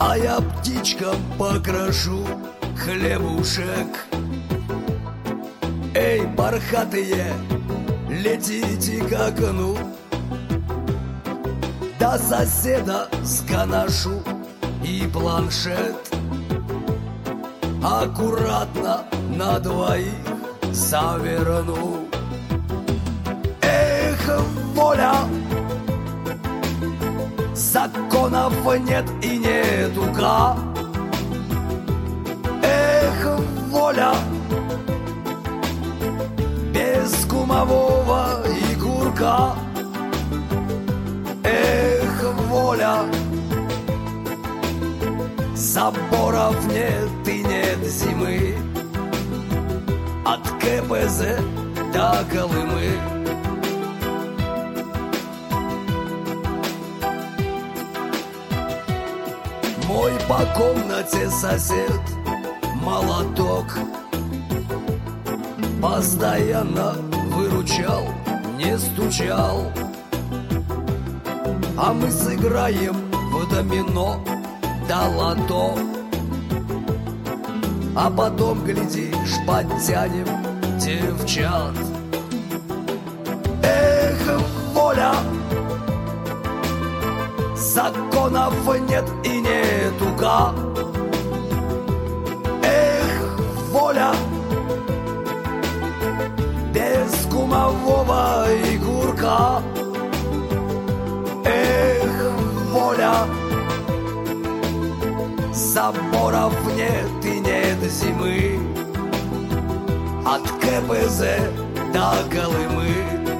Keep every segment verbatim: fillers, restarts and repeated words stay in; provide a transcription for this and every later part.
А я птичкам покрашу хлебушек. Эй, бархатые, летите к окну, до соседа сгоношу и планшет. Аккуратно на двоих заверну. Эх, воля, законов нет и нету-ка. Эх, воля, без кумового и курка. Эх, воля, заборов нет и нет зимы, от КПЗ до Колымы. Мой по комнате сосед молоток постоянно выручал, не стучал. А мы сыграем в домино да лото, а потом, глядишь, подтянем девчат. Эх, воля, законов нет и нету-ка. Эх, воля, без кумового и курка. Эх, воля, заборов нет и нет зимы, от КПЗ до Колымы.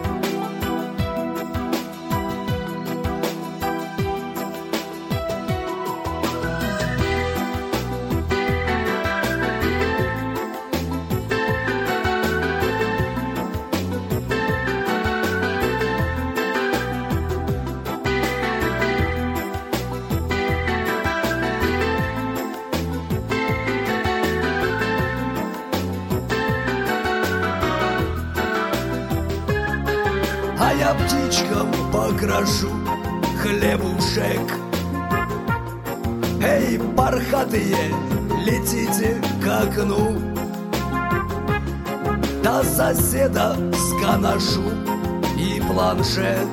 А я птичкам покрашу хлебушек. Эй, бархатые, летите к окну, до соседа сгоношу и планшет.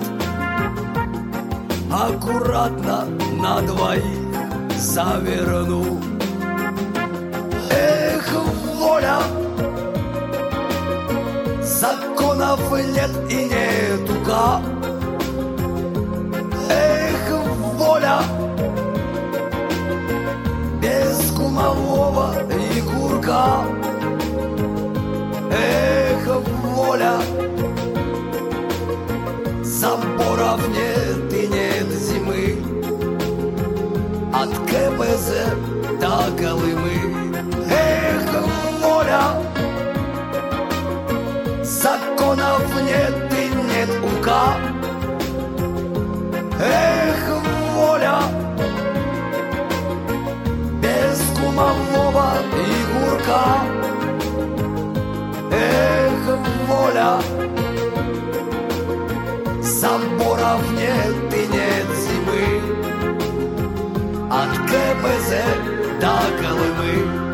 Аккуратно на двоих заверну. Эх, воля, законов нет и нету-ка. Эх, воля, без кумового и курка. Эх, воля, заборов нет и нет зимы, от КПЗ до Колымы. Эх, воля, законов нет и нет ука. Эх, воля, без кумового и курка. Эх, воля, заборов нет и нет зимы, от КПЗ до Колымы.